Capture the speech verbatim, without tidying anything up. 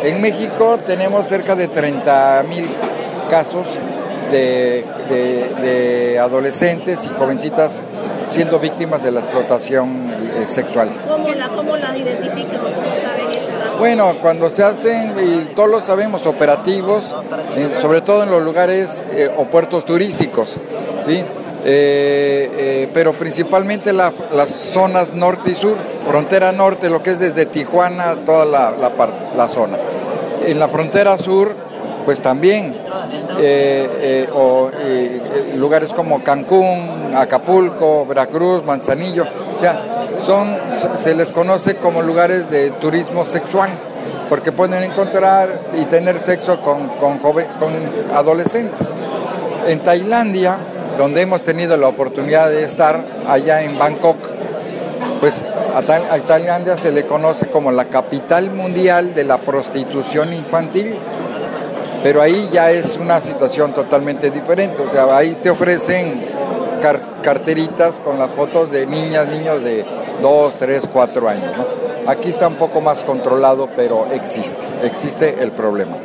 En México tenemos cerca de treinta mil casos de, de, de adolescentes y jovencitas siendo víctimas de la explotación eh, sexual. ¿Cómo, la, cómo las identifican o cómo saben esta? Bueno, cuando se hacen, y todos lo sabemos, operativos, en, sobre todo en los lugares eh, o puertos turísticos, ¿sí? Eh, eh, pero principalmente la, las zonas norte y sur, frontera norte, lo que es desde Tijuana, toda la, la, la zona. En la frontera sur, pues también, eh, eh, o eh, lugares como Cancún, Acapulco, Veracruz, Manzanillo, o sea, son, se les conoce como lugares de turismo sexual, porque pueden encontrar y tener sexo con, con, joven, con adolescentes. En Tailandia, donde hemos tenido la oportunidad de estar, allá en Bangkok, pues a, a Tailandia se le conoce como la capital mundial de la prostitución infantil, pero ahí ya es una situación totalmente diferente, o sea, ahí te ofrecen car carteritas con las fotos de niñas, niños de dos, tres, cuatro años, ¿no? Aquí está un poco más controlado, pero existe, existe el problema.